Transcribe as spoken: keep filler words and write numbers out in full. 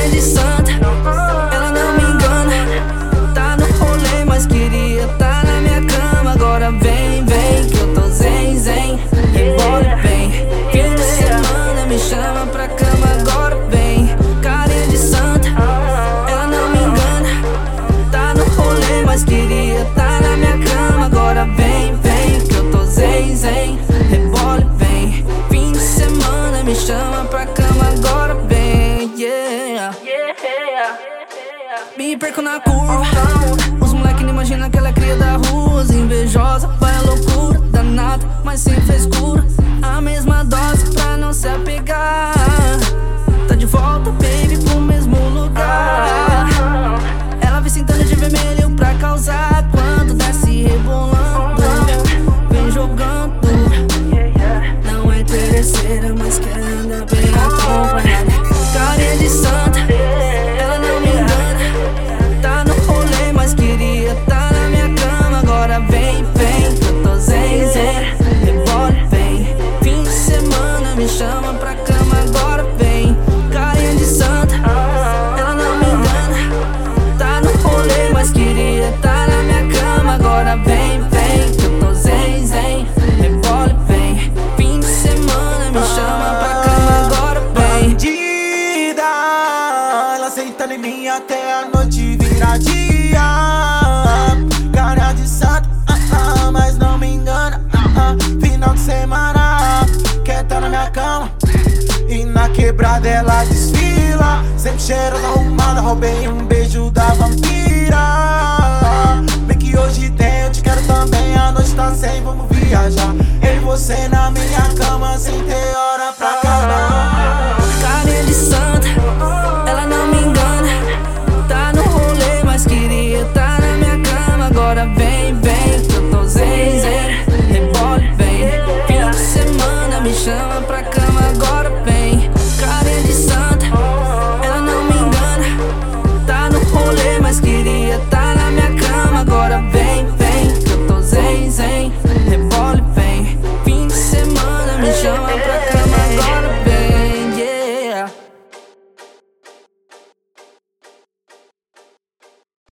Carinha de santa, ela não me engana. Tá no rolê, mas queria tá na minha cama. Agora vem, vem, que eu tô zen, zen. Rebola e vem. Fim de semana me chama pra cama. Agora vem. Carinha de santa, ela não me engana. Tá no rolê, mas queria tá na minha cama. Agora vem, vem, que eu tô zen, zen. Rebola e vem. Fim de semana me chama pra cama. Agora vem, yeah. Me perco na curva. Os moleque não imaginam que ela é cria da rua. Invejosa, vai a loucura danada, mas sem frescura. A mesma dose pra não se apegar. Tá de volta, baby, pro mesmo lugar. Ela vem sentando de vermelho pra causar. Quando desce rebolando, vem jogando. Não é interesseira, mas quer andar bem acompanhada. Carinha de santa, ela não me engana. Tá no rolê, mas queria tá na minha cama. Agora vem, vem, que eu tô zen, zen. Rebola e vem. Fim de semana me chama pra cama. Agora vem. Carinha de santa, ela não me engana. Tá no rolê, mas queria tá na minha cama. Agora vem, vem, que eu tô zen, zen. Rebola e vem. Fim de semana me chama pra cama. Agora vem. Bandida, ela sentando em mim até a noite virar dia. Cara de santo, ah, ah, mas não me engana. ah, ah. Final de semana, quer tá na minha cama. E na quebrada ela desfila, sempre cheirosa, arrumada. Roubei um beijo da vampira. Bem que hoje tem, eu te quero também. A noite tá sem, vamos viajar. Eu e você na minha cama, sem ter hora pra